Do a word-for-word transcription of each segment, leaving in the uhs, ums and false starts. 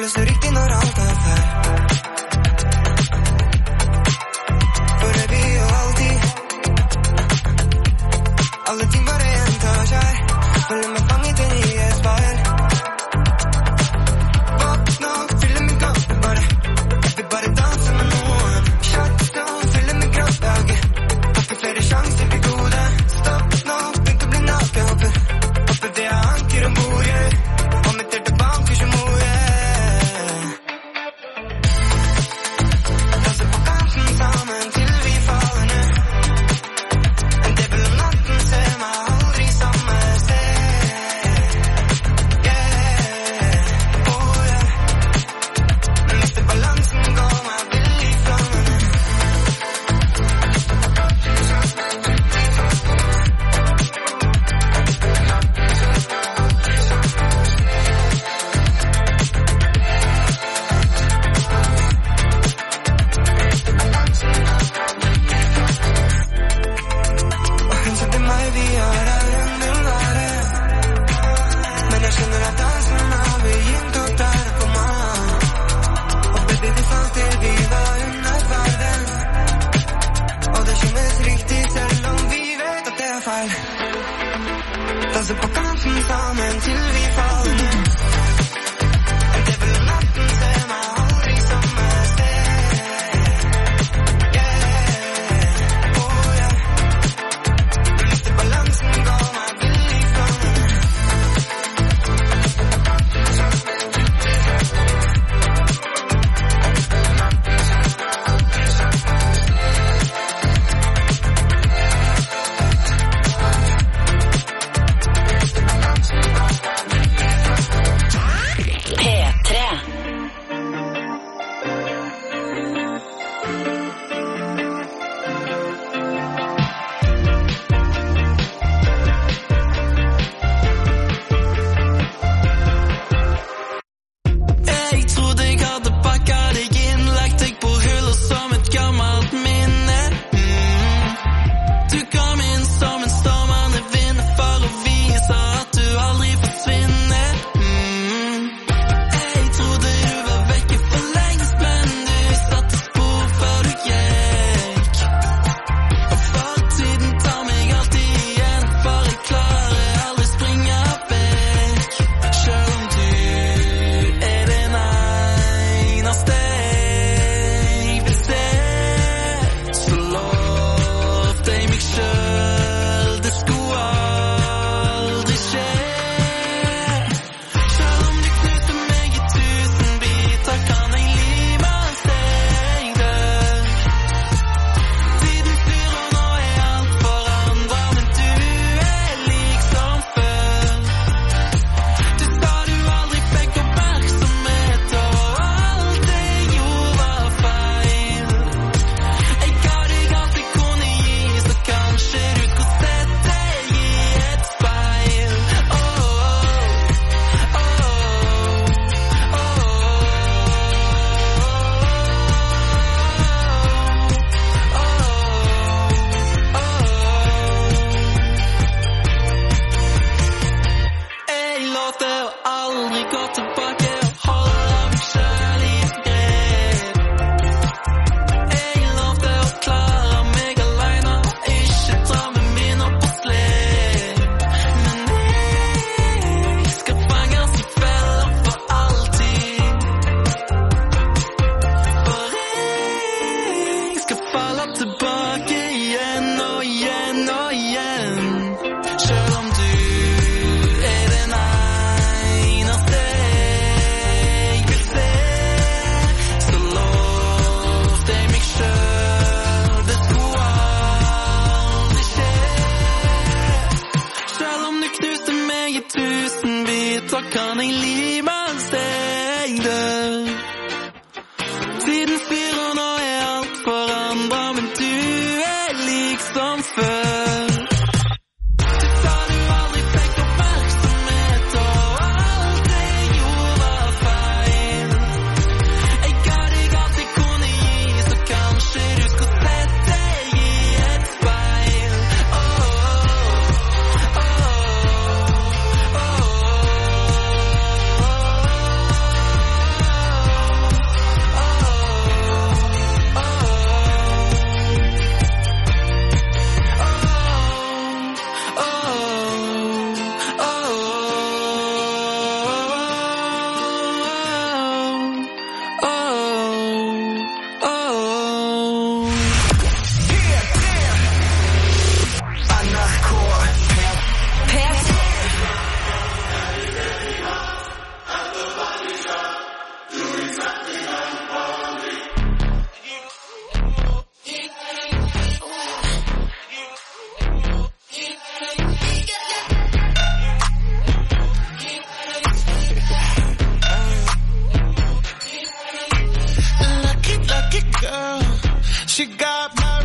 føles så riktig når alt er feil. For evig og alltid. Alle ting bare gjentar seg. Føler meg fanget inn i et speil. Våkne opp, fyller min kropp bare. Jeg vil bare danse med noen. Shutdown, fyller min kropp dager. Har ikke flere sjanser til gode. Stopp nå, begynte å bli naken. Hoppe, hoppe ved anker om bordet. Og mitt hjerte banker som moe. Danser på kanten sammen til vi faller ned. En djevel om natten ser meg aldri samme sted. Yeah, oh yeah. Men mister balansen, går meg vill i flammene. Og hun sa til meg vi er her enn vil være. Men jeg skjønner at dansen har begynt å tære på meg. Og baby vi falt til vi var under verden. Og det kjennes riktig selv om vi vet at det er feil. Danser på kanten sammen til vi faller ned. En djevel om natten ser meg aldri samme sted. Yeah, oh yeah. Men mister balansen, går meg vill i flammene.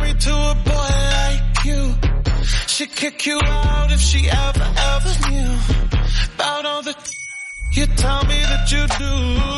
married to a boy like you. She'd kick you out if she ever, ever knew about all the you tell me that you do.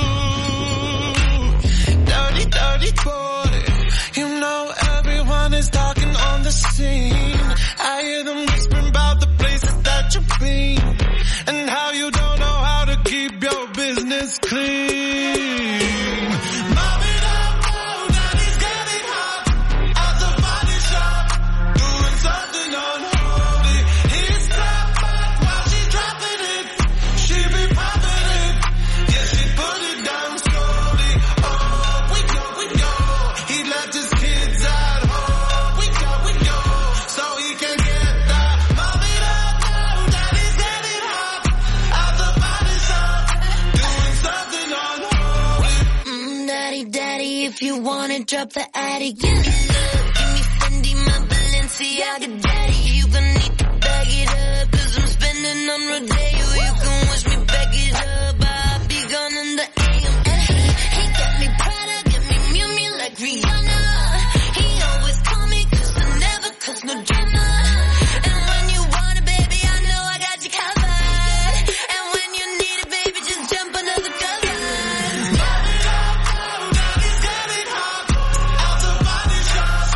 Dirty, dirty boy. You know everyone is talking on the scene. I hear them whispering about the places that you've been and how you don't know how to keep your business clean. Mommy don't know that he's getting hot at the body shop, doing something unholy. He's top back while she's dropping it. She be popping it, yeah, she put it down slowly. Oh, we go, we go. He left his kids at home. We go, we go, so he can get that. Mommy don't know that he's getting hot at the body shop, doing something unholy. Mm, daddy, daddy, if you wanna drop the attic, give me love, give me Fendi, my Balenciaga, daddy. You gon' need to bag it up, cause I'm spending on Rodeo. You can wish me back it up, I'll be gone in the A M. And he, he got me Prada, got me Miu Miu like Rihanna. He always call me cause I never cause no drama. And when you want it, baby, I know I got you covered. And when you need it, baby, just jump under the covers. Mommy don't know that he's getting hot at the body shop,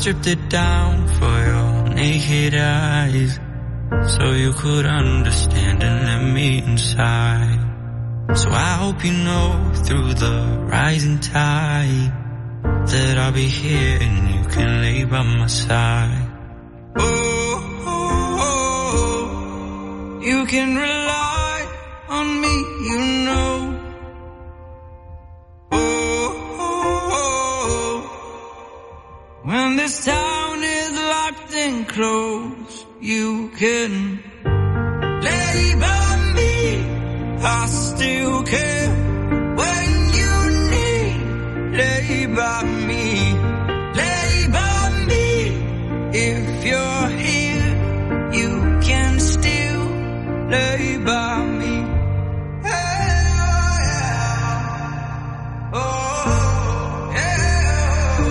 stripped it down for your naked eyes, so you could understand and let me inside. So I hope you know through the rising tide that I'll be here and you can lay by my side. Oh, oh, oh, you can rely on me, you know. Oh, oh, oh, when this town is locked and closed, you can lay by me. I still care when you need. Lay by me, lay by me. If you're here, you can still lay by me. Yeah. Oh, yeah.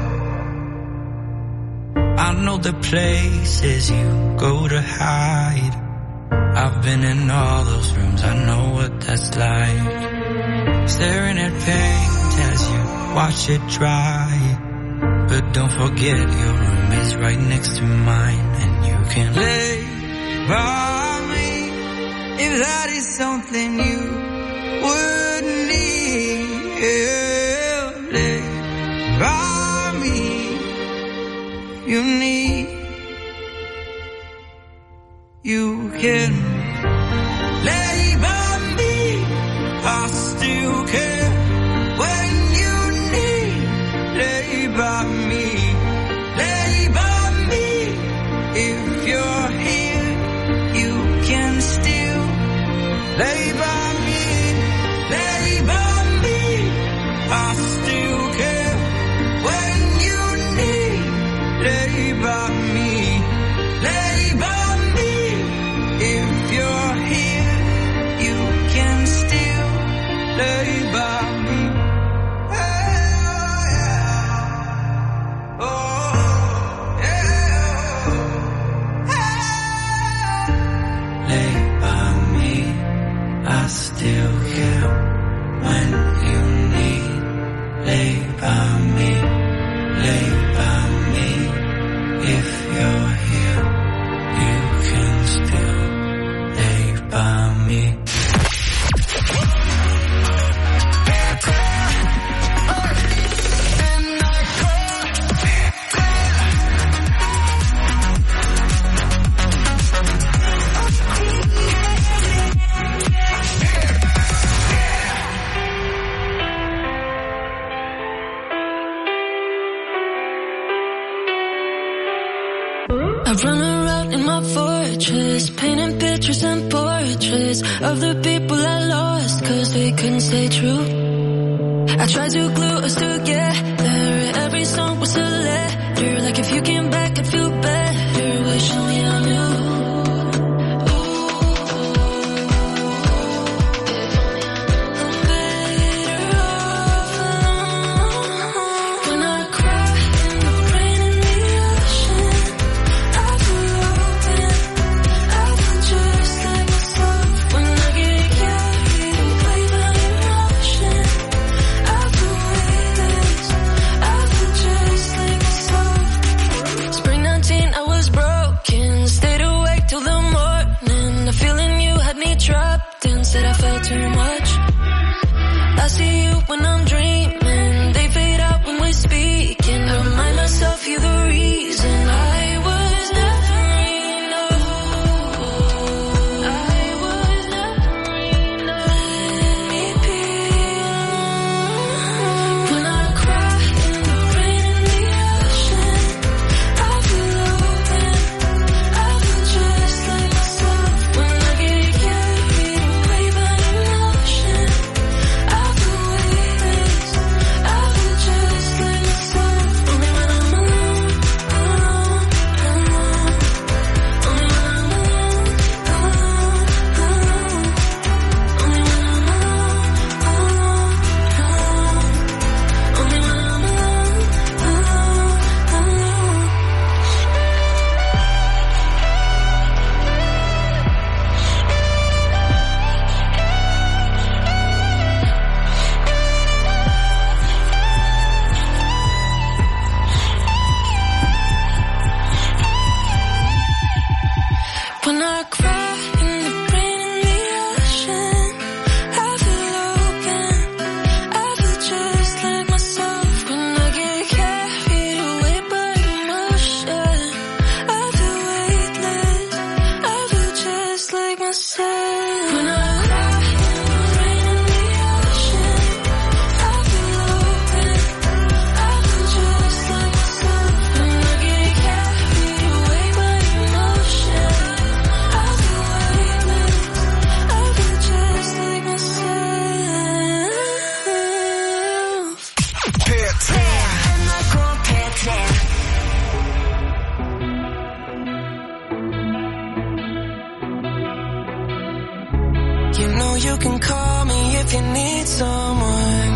I know the places you go to hide. I've been in all those rooms, I know what that's like. Staring at paint as you watch it dry. But don't forget your room is right next to mine, and you can lay by me if that is something you would need. Yeah, lay by me if you need. You can lay by me, I still care when you need. Lay by me, lay by me. If you're here, you can still lay by me, lay by me. I still care when you need. Lay by me, lay by me. If you're here, you can still lay by me. Yeah, yeah. Oh, yeah. Yeah. Lay by me, I still care when you need. Lay by me, lay by me. If you're here, you can still lay by me. I run around in my fortress, painting pictures and portraits of the people I lost, cause they couldn't stay true. I tried to glue us together, every song was a letter, like if you came back I'd feel better, wish only I knew. you can call me if you need someone.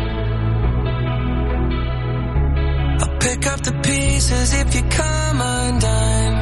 I'll pick up the pieces if you come undone.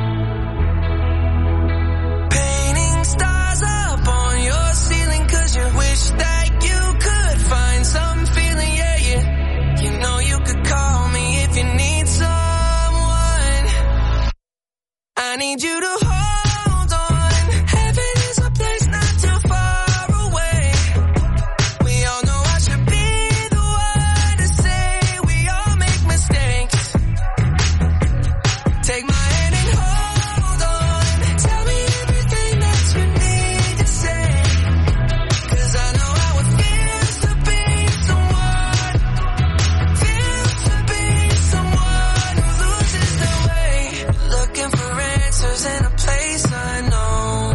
Painting stars up on your ceiling 'cause you wish that you could find some feeling, yeah, yeah. You know you could call me if you need someone. I need you to hold on. Heaven is a place not too far away. We all know I should be the one to say we all make mistakes. Take my hand and hold on. Tell me everything that you need to say. 'Cause I know how it feels to be someone. Feels to be someone who loses their way. Looking for answers in a place unknown.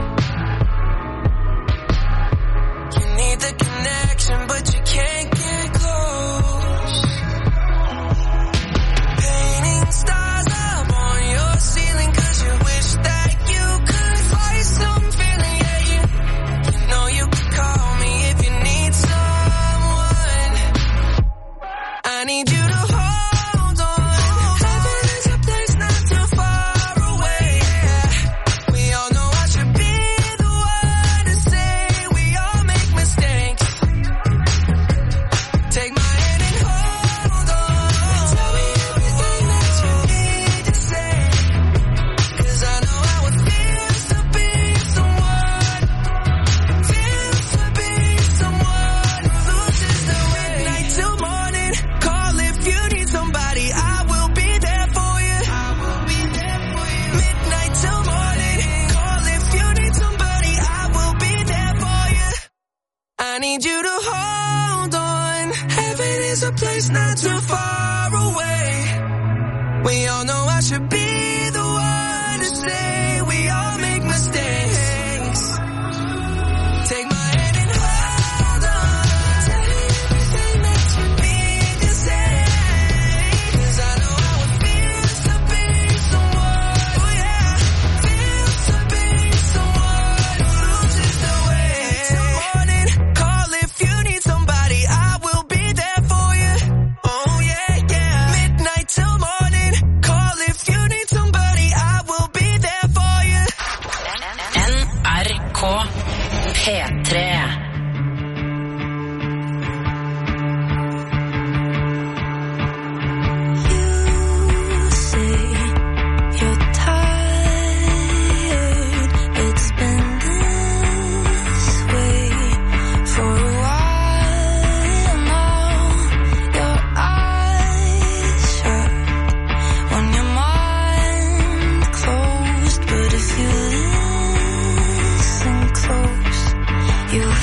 You need the connection, but you can't get close. Painting stars up on your ceiling 'cause you wish that you could find some feeling, yeah, you, you know you could call me if you need someone. I need you to hold on. Heaven is a place not too far away. We all know I should be the one to say we all make mistakes. Take my hand and hold on. Tell me everything that you need to say. 'Cause I know how it feels to be someone. Feels to be someone who loses their way. Midnight till morning. Call if you need somebody. I will be there for you. I will be there for you. Midnight till morning. Call if you need somebody. I will be there for you. I need you to hold on. Heaven is a place not too far away. We all know I should be the one to say we all make mistakes. Take my hand and hold on. Tell me everything that you need to say. 'Cause I know how it feels to be someone. Oh yeah, feels to be someone who loses their way. Till morning, call if you need somebody. I will be there for you. Oh yeah, yeah. Midnight till morning, call if you need somebody. I will be there for you. N R K P tre. You say you're tired. It's been this way for a while now. Your eyes shut when your mind closed. But if you listen close, you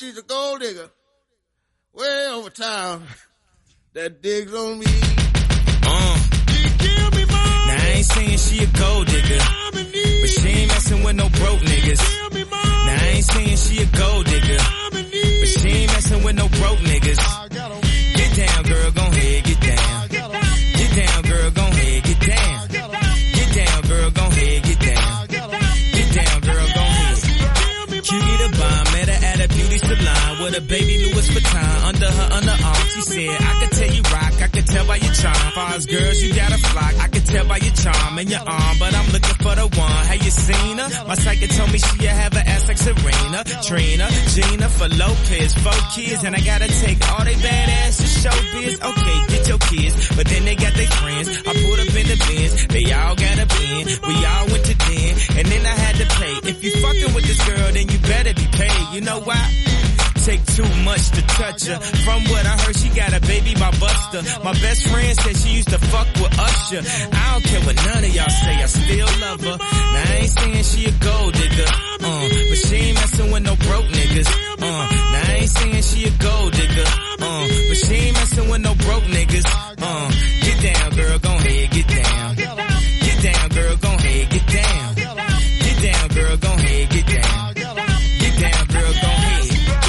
she's a gold digger. Way over town. That digs on me. Uh. Now I ain't saying she a gold digger, but she ain't messing with no broke niggas. Now I ain't saying she a gold digger, but she ain't messing with no broke niggas. Get down, girl, gon' ahead, get down. Get down, girl, gon' ahead, get down. Get down, girl, gon' ahead, get down. Get down, girl, gon' ahead. Cutie the bomb, met her at a beauty salon with a baby Louis Vuitton under her underarm. She said, I could tell you rock, I could tell by your charm. Far as girls, you got a flock, I could tell by your charm and your arm, but I'm looking for the one. Have you seen her? My psychic told me she'll have an ass like Serena, Trina, Gina, for Lopez, four kids, and I gotta take all they badass to showbiz. Okay, get your kids, but then they got their friends. I pulled up in the Benz, they all got a bin. We all went to den, and then I had to pay. If you fucking with this girl, then you better be paid. You know why? Take too much to touch her. From what I heard, she got a baby by Buster. My best friend said she used to fuck with Usher. I don't care what none of y'all say, I still love her. Now I ain't saying she a gold digger, uh, but she ain't messing with no broke niggas. Uh, now I ain't saying she a gold digger, uh, but she ain't messing with no broke niggas. Uh, get down, girl, gon' ahead, get down. Get down, girl, gon' ahead, get down. Get down, girl, gon' ahead, get down. Get down, girl, gon' ahead.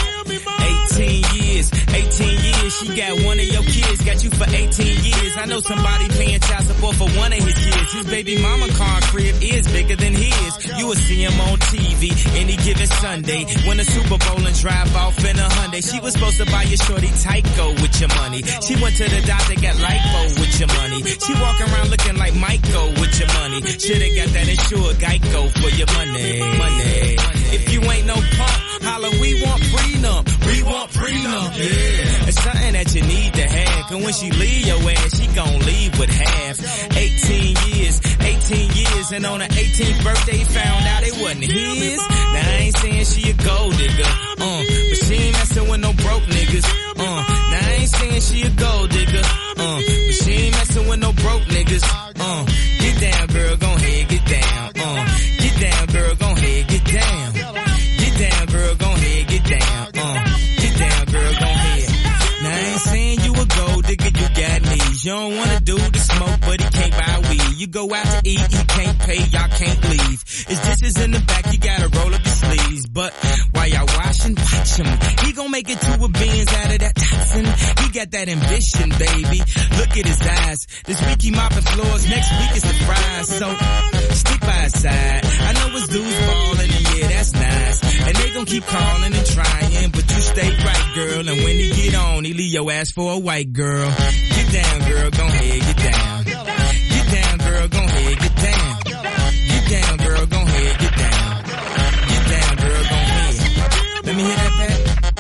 eighteen years, eighteen years, she got one of your kids, got you for eighteen years. I know somebody paying child support for one of his kids. His baby mama car crib is bigger than his. You will see him on T V any given Sunday. Win a Super Bowl and drive off in a Hyundai. She was supposed to buy your shorty Tyco with your money. She went to the doctor, got lipo with your money. She walk around looking like Michael with your money. Shoulda got that insured Geico for your money. Money. If you ain't no punk, holla, we want prenup. We want prenup. Yeah. It's something that you need to have. Cause when she leave your ass, she gon' leave with half. eighteen years, eighteen years, and on her eighteenth birthday found out it wasn't his. Now I ain't saying she a gold digger, uh, but she ain't messing with no broke niggas. Uh, now I ain't saying she a gold digger, uh, but she ain't messing with no broke niggas. Uh, get down, girl, gon' ahead, get down. Uh, get down, girl, gon' ahead, get down. Get down, girl, gon' ahead, get down. Uh, get down, girl, gon' ahead. Now I ain't saying you a gold digger, you got needs. You don't wanna do the smoke, but he can't buy weed. You go out to eat, he can't pay, y'all can't leave. His dishes in the back, you gotta roll up your sleeves. But while y'all washing, watch him. He gon' make it to a beans out of that toxin. He got that ambition, baby. Look at his eyes. This week he mopping floors, next week is the fries. So stick by his side. I know his dudes ballin', and yeah, that's nice. And they gon' keep calling and trying, but you stay right, girl. And when he get on, he leave your ass for a white girl. Get down, girl, gon' ahead, get down. Get down, girl, gon' ahead, get down. Get down, girl, gon' ahead, get down. Get down, girl, gon' ahead. Let me hear that back.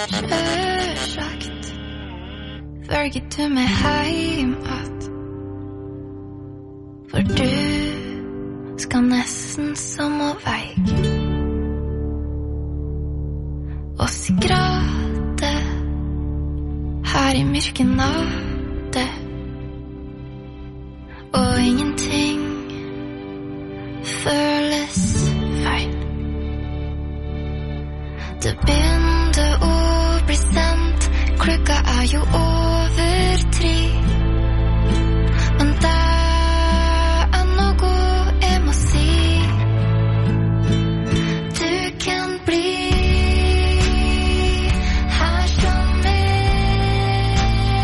Försökt förgitt mig hem att för du ska nästan som av väg och skratta här i mörka natte och ingenting føles feil. Det begynte å bli sent, klokka er jo over tre, men det er noe jeg må si. Du kan bli her som er.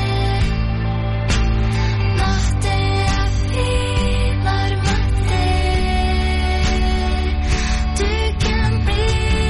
Natt er finere med deg. Du kan bli.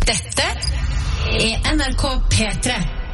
Dette er N R K P tre.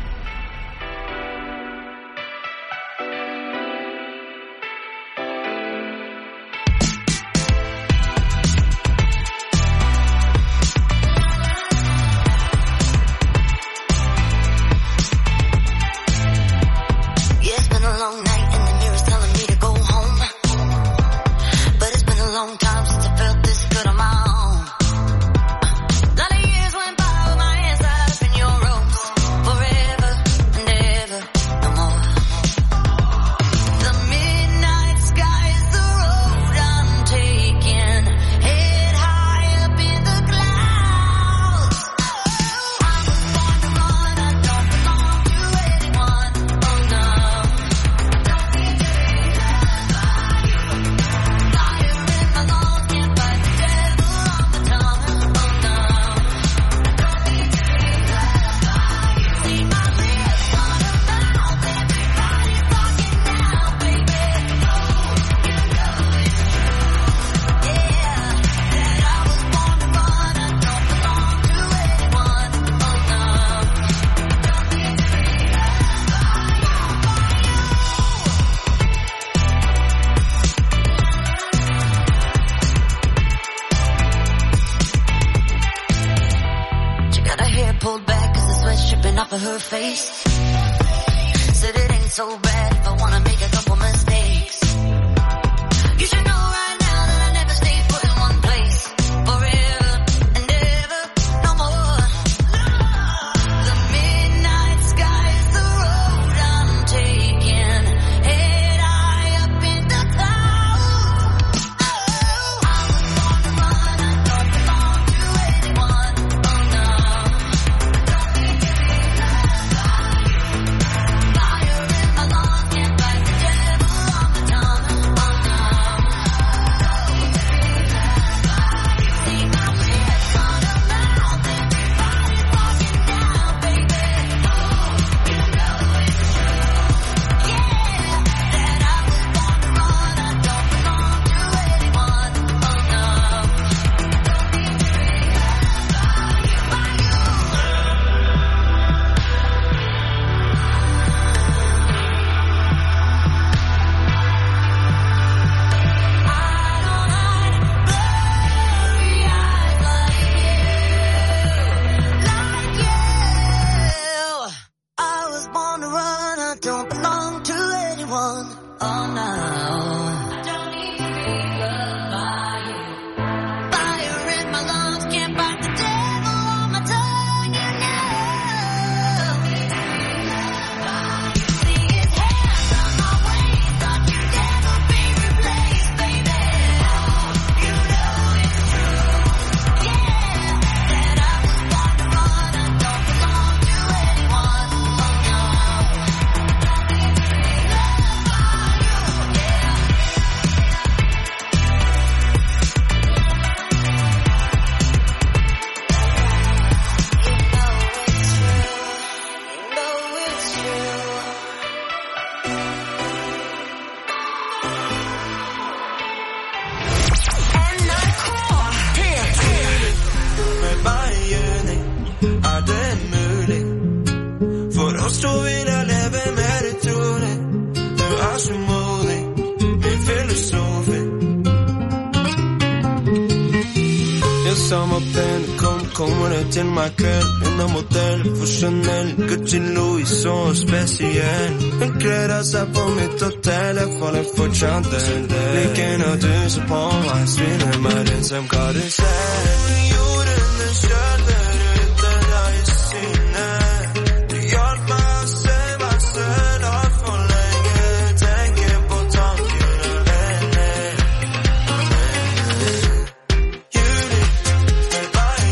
Til meg kveld under modell for Chanel Gucci Louis, så spesiell Hun gleder seg på mitt hotell Jeg faller fortsatt en del Liker når du ser på meg Sviner meg rundt som hva du ser Jorden den skjøler ute der i synet Du hjalp meg å se meg selv alt for lenge Tenker på tanken alene Juli, med meg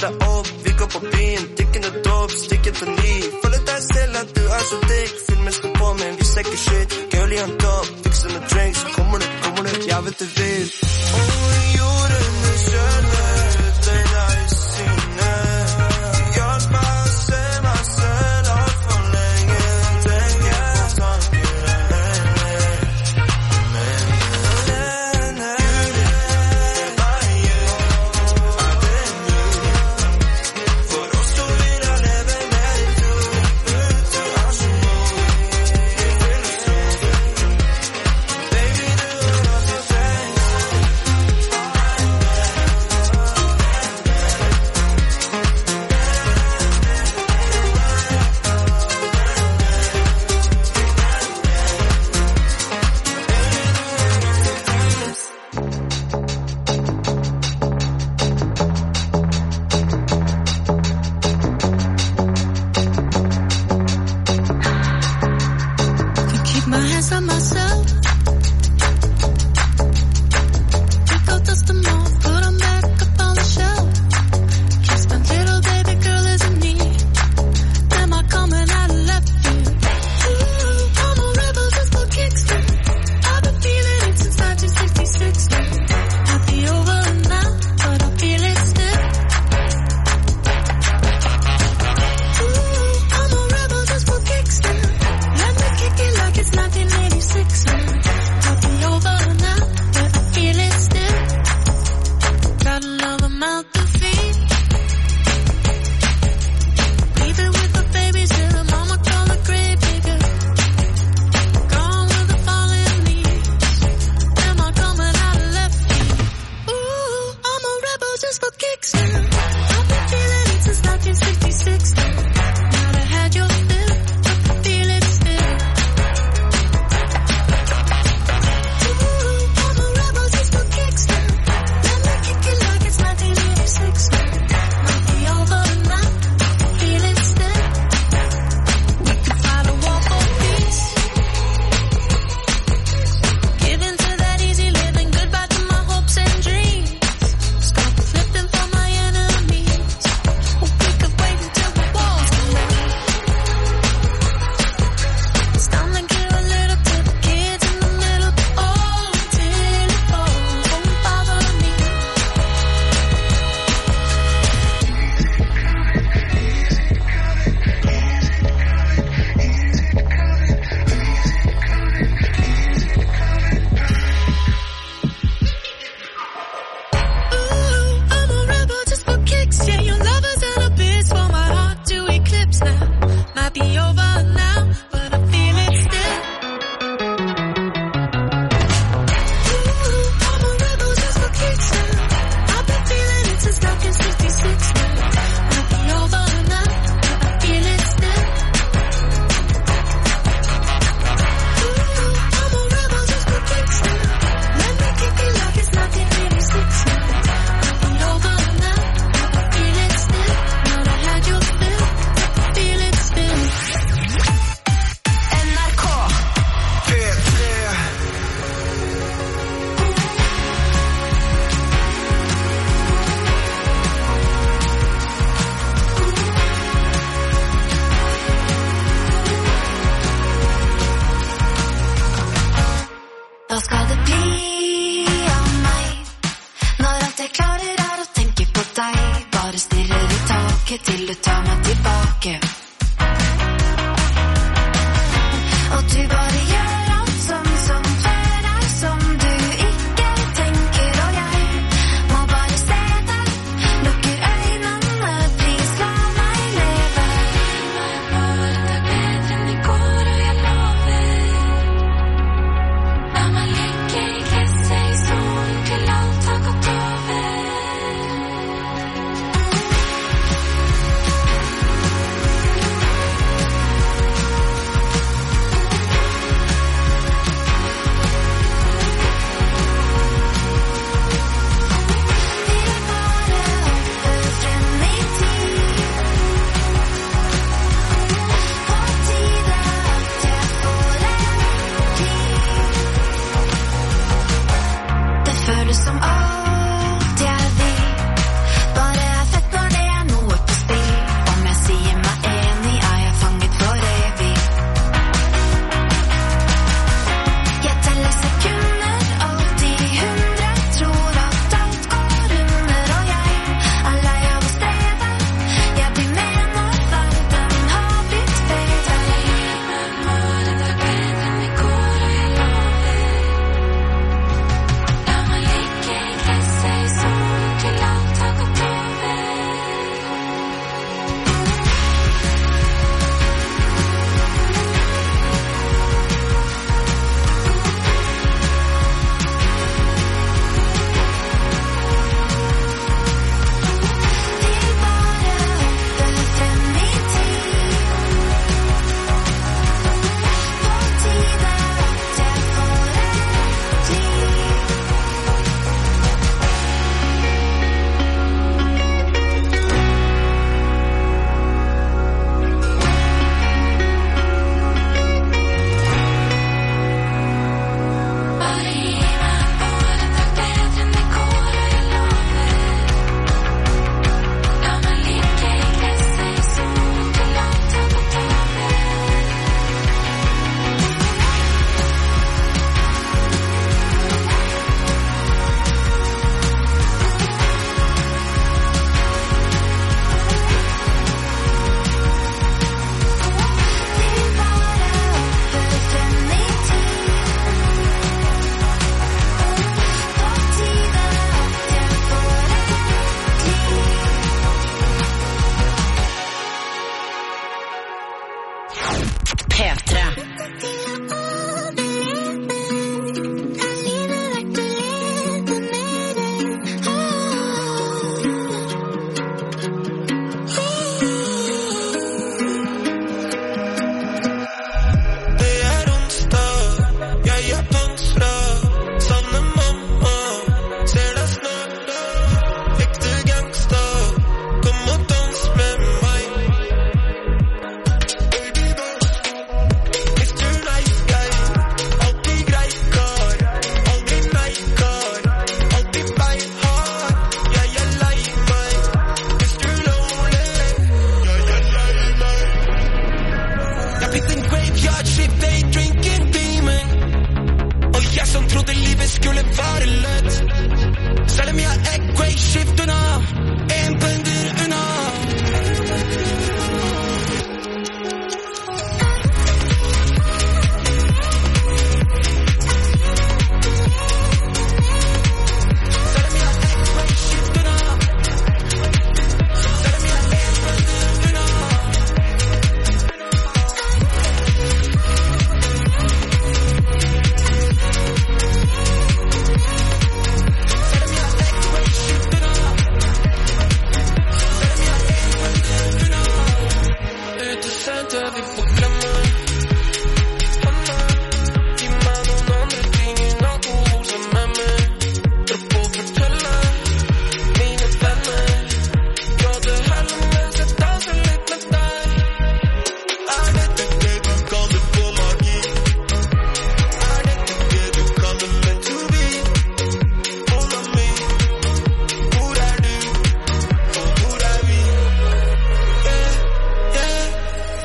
deg opp. Vi går på byen, drikker noe dope, stikker til ni. Føler deg selv at du er så digg. Filmen står på, men vi ser ikke shit. Girl i en topp, fikser noen drinks. Kommer du, kommer du, jeg vet du vil. Og jorden skjønner deg der i synet. Hjelp meg å se meg selv alt for lenge. Tenker tanker er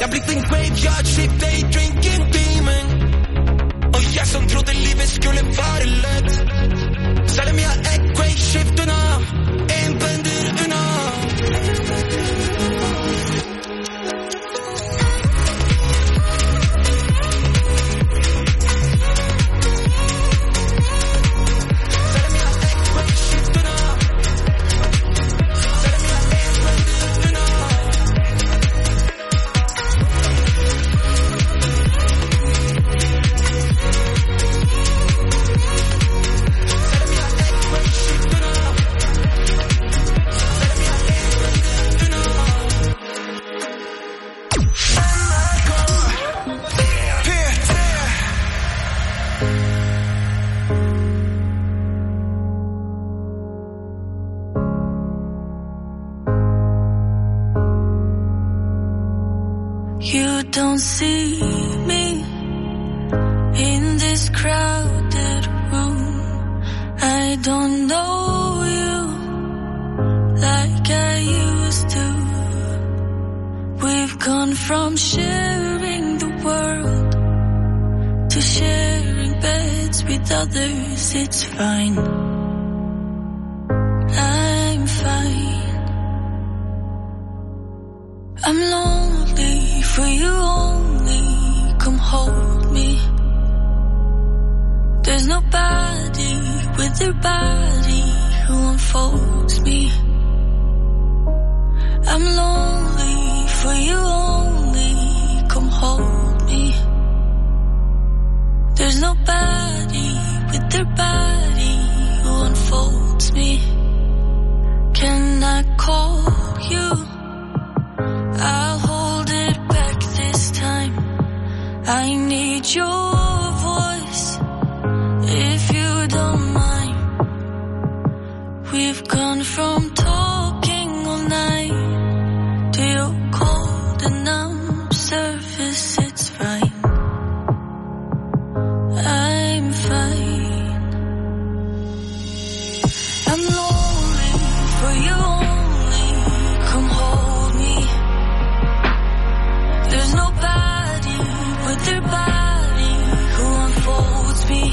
Jeg blitt en graveyard ship, day drinking demon. Og jeg som trodde livet skulle være lett. Selv om jeg er great shift unna, en bender unna. You don't see me in this crowded room. I don't know you like I used to. We've gone from sharing the world to sharing beds with others. It's fine. I'm fine. I'm lonely for you only. Come hold me. There's nobody with their body who unfolds me. I'm lonely for you only. Come hold me. There's nobody with their body who unfolds me. Can I call you? I'll hold it back this time. I need your voice, if you don't mind. We've gone from talking all night to your cold and numb surface. It's fine. I'm fine. I'm lonely for you only. Come hold me. There's nobody with their body who unfolds me.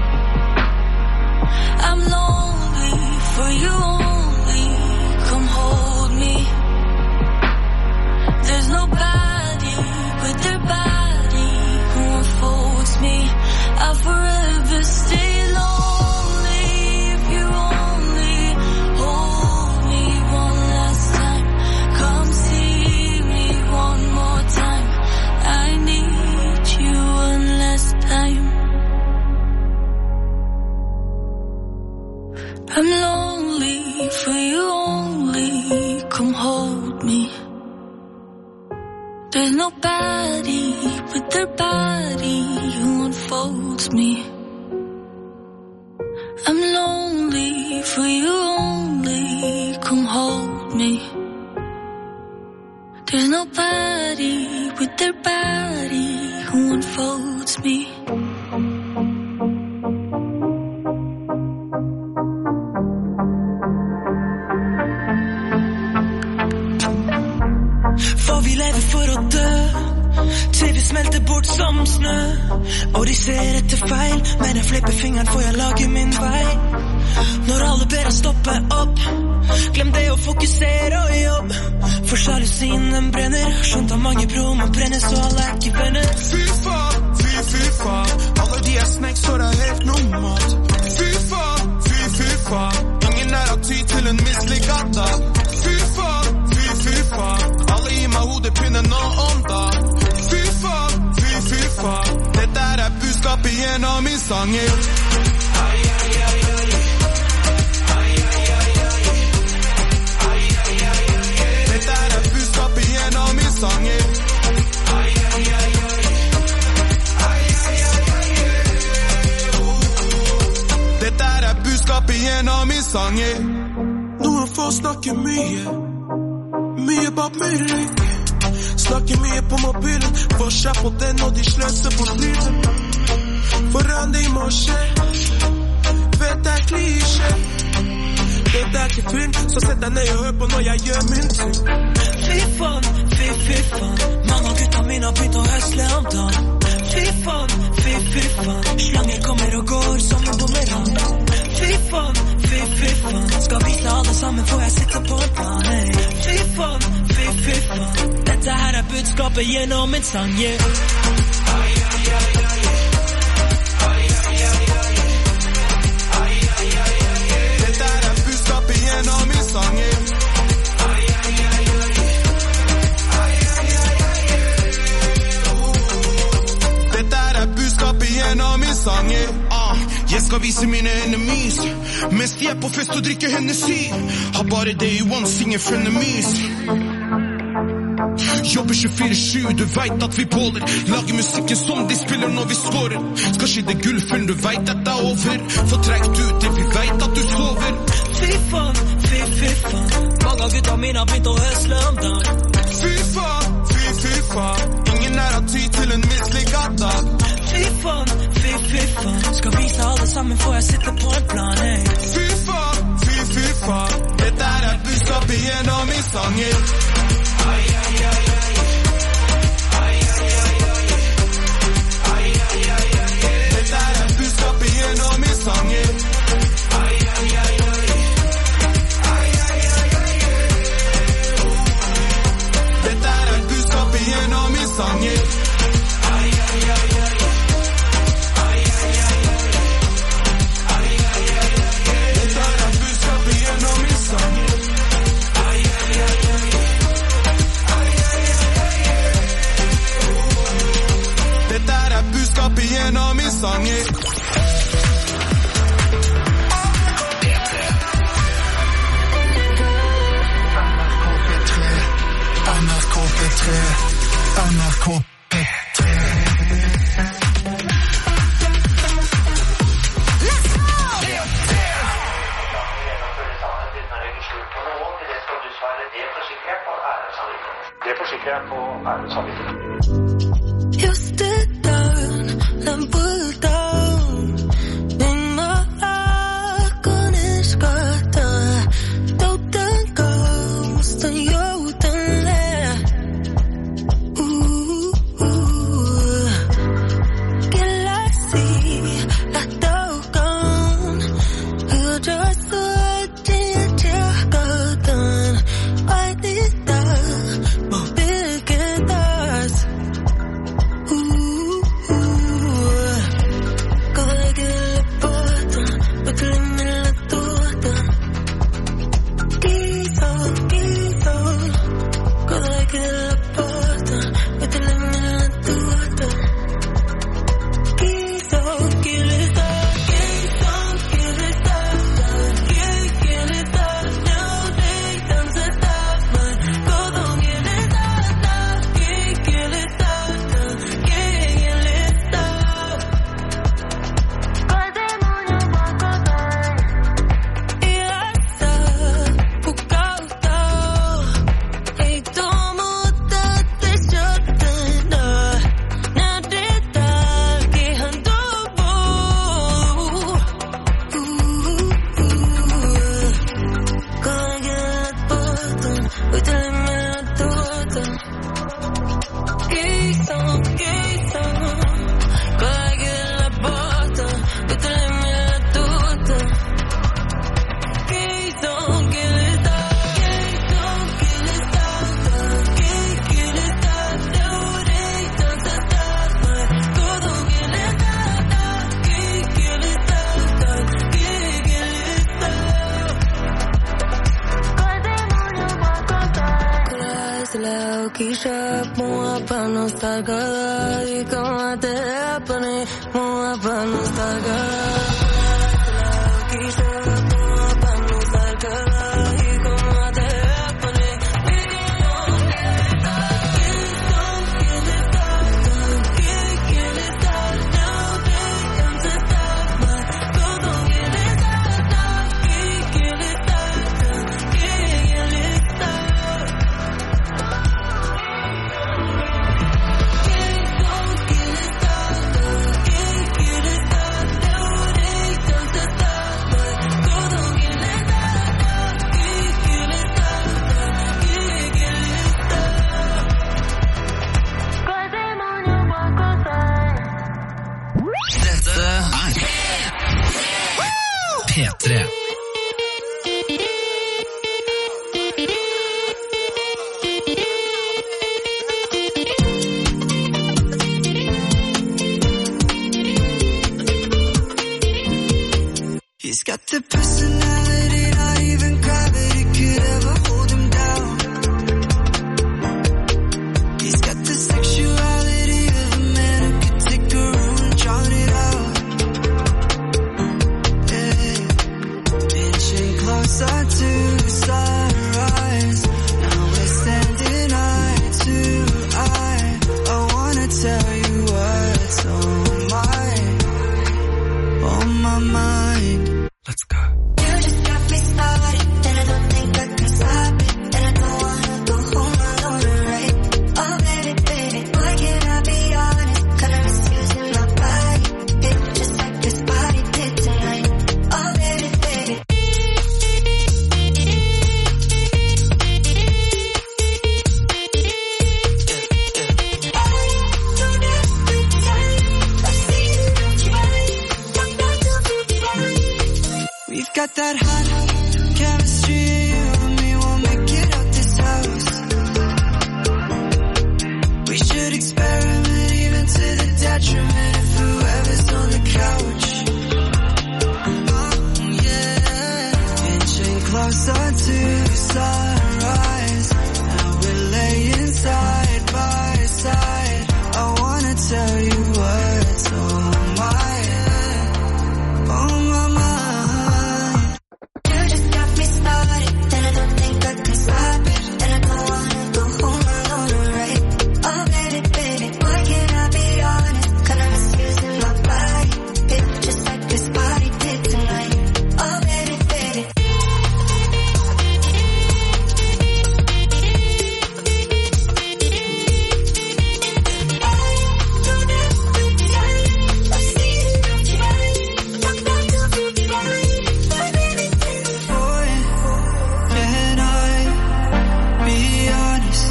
I'm lonely for you only. Come hold me. There's nobody with their body who unfolds me. I'll forever stay lonely if you only hold me one last time. Come see me one more time. I need you one last time. I'm lonely for you only. Come hold me. There's nobody with their body who unfolds me. I'm lonely for you only. Come hold me. There's nobody with their body who unfolds me. For vi lever for å dø, til vi smelter bort som snø. Og de ser etter feil, men jeg flipper fingeren for jeg lager min vei. Når alle ber jeg stoppe opp, glem det å fokusere og jobb. For sjalusien den brenner, skjønt av mange bro, man brenner så alle er ikke venner. Fy faen, fy fy faen, alle de er snakes så det er helt normalt. Fy faen, fy fy faen, ingen er av tid til en mislykket dag. Fy faen, fy fy faen, alle gir meg hodepinnen nå om dag. Fy faen, fy fy faen, det der er budskapet gjennom min sanger. Ai, ai, ai, ai. Sanger. Ai, ai, ai, ai. Ai, ai, ai, ai. Det der er budskapet gjennom min sanger. Noen får snakke mye, mye bak muren. Snakker mye på mobilen, får seg på den og de sløser på tiden. Forandring må skje, vet det er klisjé. Dette er ikke tull, så sett deg ned og hør på når jeg gjør min ting. Fy faen, fy, fy faen. Mange av gutta mine har begynt å høsle om dagen. Fy faen, fy, fy faen. Slanger kommer og går som en bumerang. Fy faen, fy, fy faen. Skal vise alle sammen for jeg sitter på en plan, hey. Fy faen, fy, fy faen. Dette her er budskapet gjennom en sang, yeah. Ai, ai, ai, ai. Ai, ai, ai, ai. Ai, ai, ai, ai. Dette her er budskapet gjennom en sang, yeah. Ai, ai, ai, ai. Ai, ai, ai, ai. Dette her er budskapet gjennom en sang, yeah. Ah, jeg skal vise mine enemies mens de er på fest og drikker Hennessy. Har bare day one, singer frenemies. Jobber tjuefire sju, du vet at vi båler. Lager musikken som de spiller når vi scorer. Skal skidde gullfilm, du vet at det er over. Få trekt ut det, vi vet at du sover. Fy faen, fy, fy faen. Mange av gutta mine har begynt å høsle om dagen. Fy faen, fy, fy faen. Ingen er av tid til en mislykket dag. Fy faen, fy, fy faen. Skal vise alle sammen for jeg sitter på en plan, hey. Fy faen, fy, fy faen. Dette er et budskapet gjennom i sangen. Ai, ai, ai, ai. Ai, ai, ai, ai. Ai, ai, ai, ai. Dette er et budskapet gjennom i sangen. Ai, ai, ai, ai. Ai, ai, ai, ai. Dette er et budskapet gjennom i sangen. Ai, ai, ai, ai. Ai, ai, ai, ai. Ai, ai, ai, ai. Dette er et budskapet gjennom i sangen. Ai, ai, ai, ai. Dette er budskapet gjennom i sangen. N R K P tre, N R K P tre. Det forsikrer jeg på ærens samvittighet. You stood down and pulled down in my heart on his gata. Don't go, stå jorden der. Ooh, ooh. Galaxy, at doggone. You just thought you took a gun. Why did that? More big and us. the personality, not even gravity could ever hold him down. He's got the sexuality of a man who could take a room and drown it out. Yeah. Inching closer to sunrise, now we're standing eye to eye. I wanna tell you what's on my, on my mind. Let's go. You just got me started, and I don't think I can stop it. And I don't wanna go home alone, right? Oh baby, baby, why can't I be honest? Kinda misusing my body, it just like this body did tonight. Oh baby, baby. We've got that hot chemistry, you and me won't make it out this house. We should experiment even to the detriment of whoever's on the couch. Oh yeah, inching closer to sunrise, now we're laying side by side. I wanna tell you what's on my head, on my mind. You just got me started, and I don't think I can stop it. And I don't wanna go home alone, right? Oh baby, baby, why can't I be honest? Kinda misusing my body, it just like this body did tonight. Oh baby, baby. Boy, can I be honest?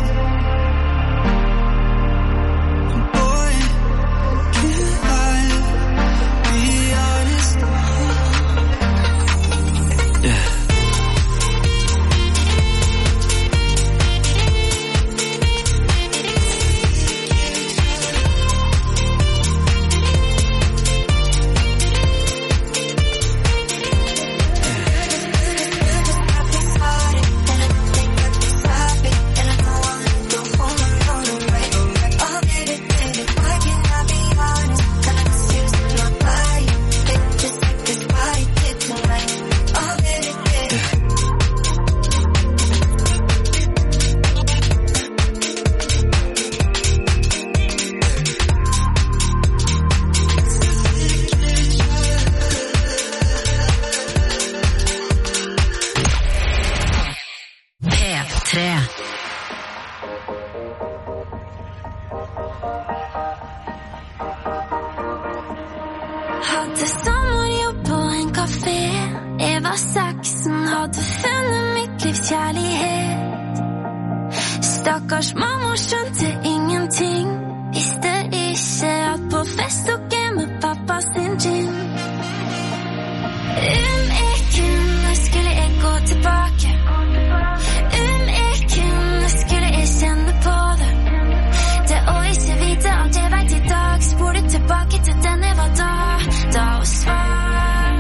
Boy, can I be honest? Yeah. P tre. Hadde sommerjobb på en kafé. Jeg var seksten, hadde funnet mitt livs kjærlighet. Stakkars mamma skjønte ingenting. Visste ikke at på fest tok jeg med pappa sin gin. Om jeg kunne, skulle jeg gå tilbake. Om jeg kunne, skulle jeg kjenne på det. Det å ikke vite at jeg vet i dag. Spor det tilbake til den jeg var da. Da og svar.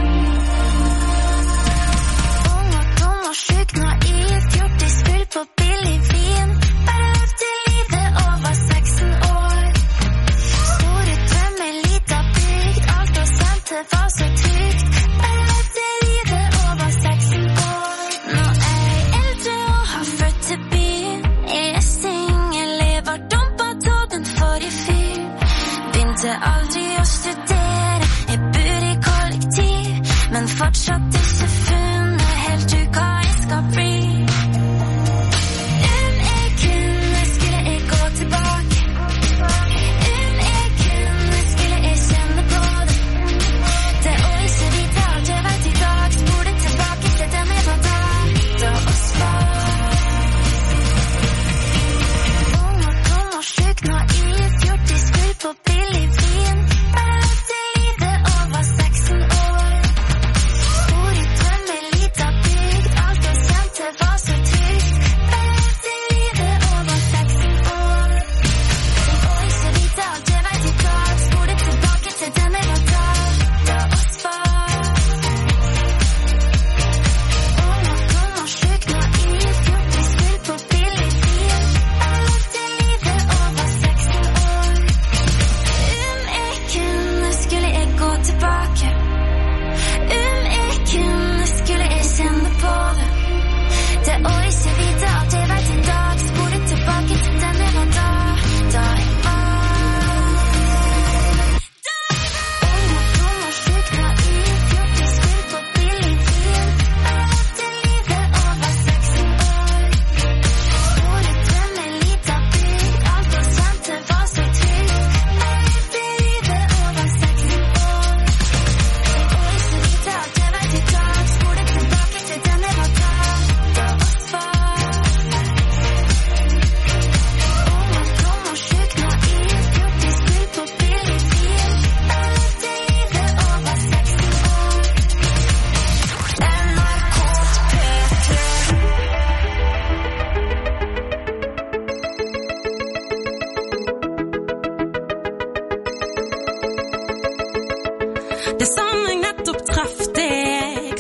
Ung og dum og syk, naiv. Fjortis full på billig vin. Bare levde livet og var seksten år. Store drømmer, lita bygd. Alt og sendte var så trygt. Bare levde livet og var seksten år. Nå er jeg eldre og har flyttet til byen. Jeg er singel, jeg var dumpet av den forrige fyr. Begynte aldri å studere, jeg bor i kollektiv. Men fortsatt ikke funnet helt ut hva jeg skal bli. Om jeg kunne, skulle jeg gå tilbake. Om jeg kunne, skulle jeg kjenne på det. Det å ikke vite alt jeg vet i dag. Spor det tilbake til den jeg var da. Da og svar. Ung og dum og syk, naiv. Fjortis full på billig vin. Bare levde livet og var seksten år. Store drømmer, lita bygd. Alt jeg sendte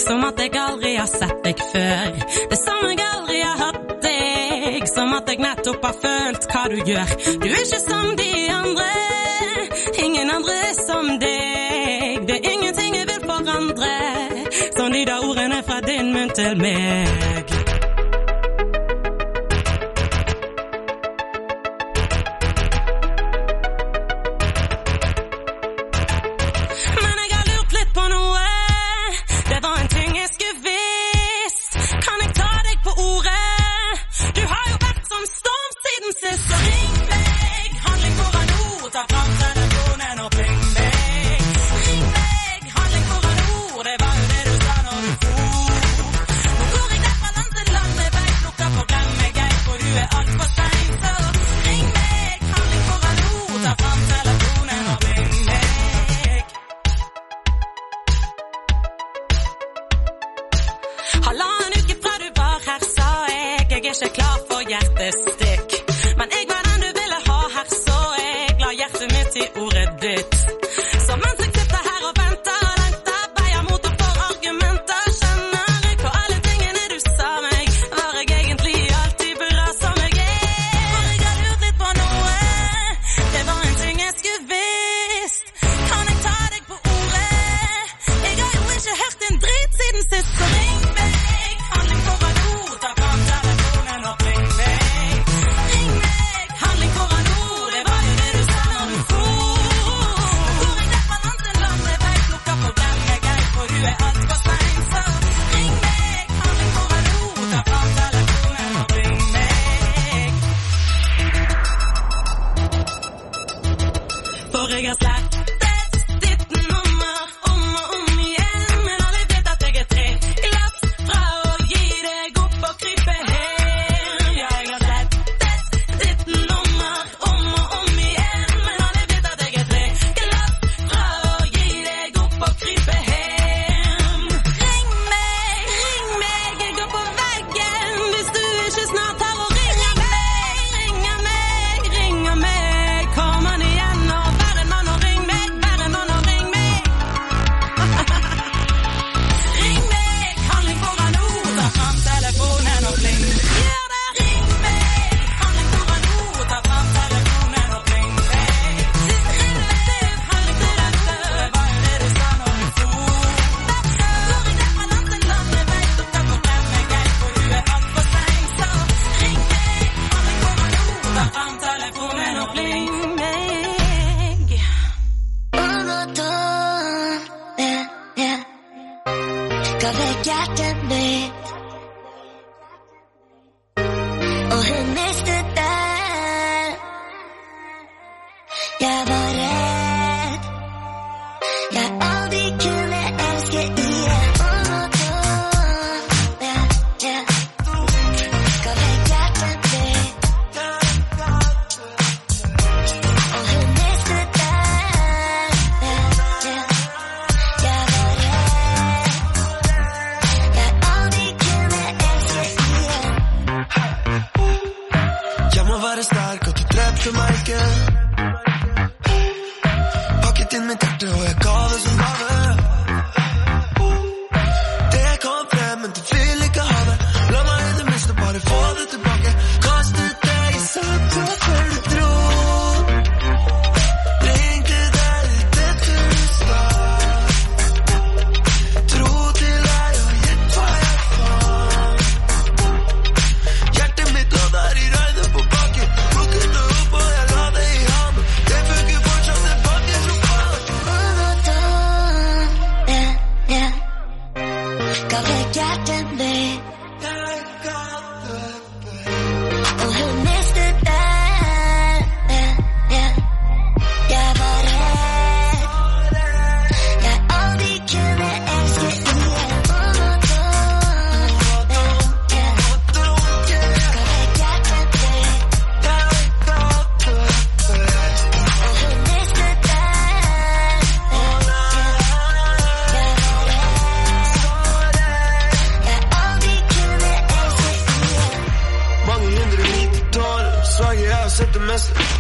som at jeg aldri har sett deg før. Det som jeg aldri har hatt deg, som at jeg nettopp har følt hva du gjør. Du er ikke som de andre, ingen andre er som deg. Det er ingenting jeg vil forandre, som de da ordene fra din munn til meg.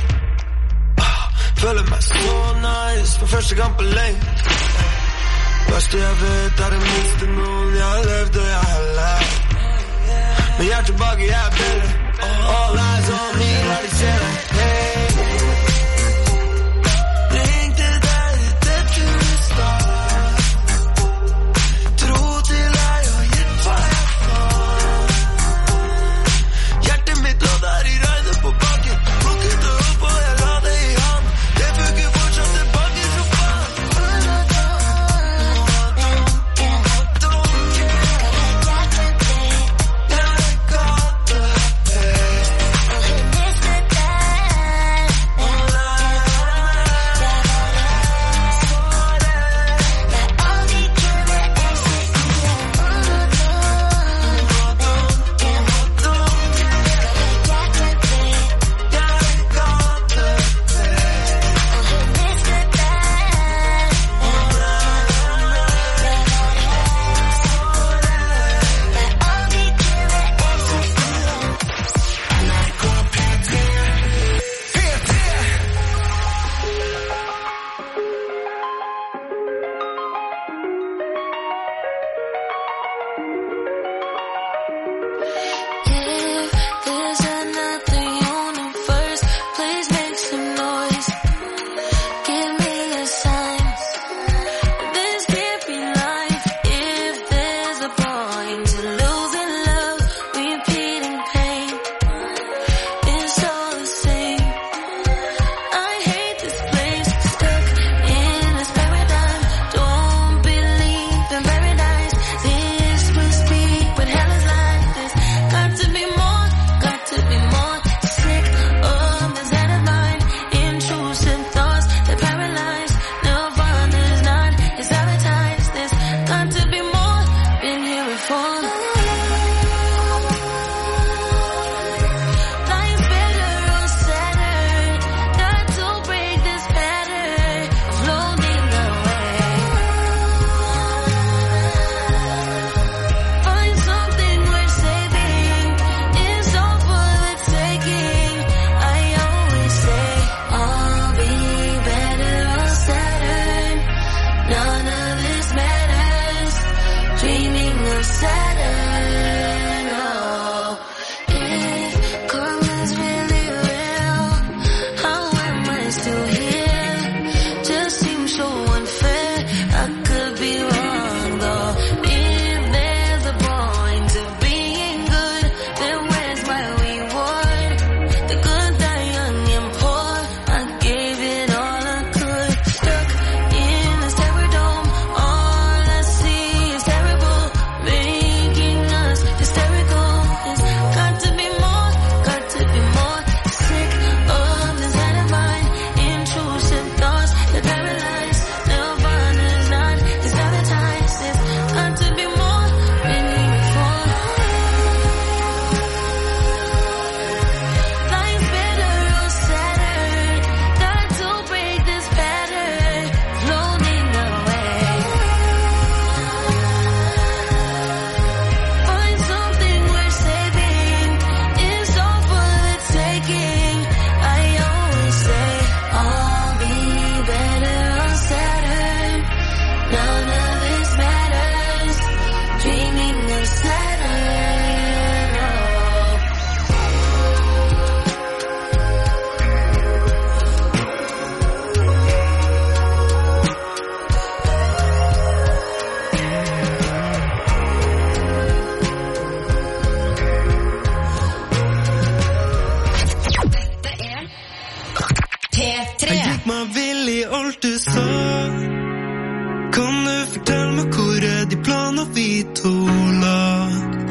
Føler meg så nice for første gang på lenge. Verste jeg vet er det minste noen jeg har levd og jeg har lært. Men jeg er tilbake, jeg er bedre. All eyes on me, la de se deg. Hey. Ringte deg etter tusen. Tro til deg og gitt hva jeg får. Hjertet mitt lå der i regnet på bakken. Plukket det opp og jeg la det i hand. Det funker fortsatt tilbake så faen. Kan du fortelle meg hvor er de planer vi to la?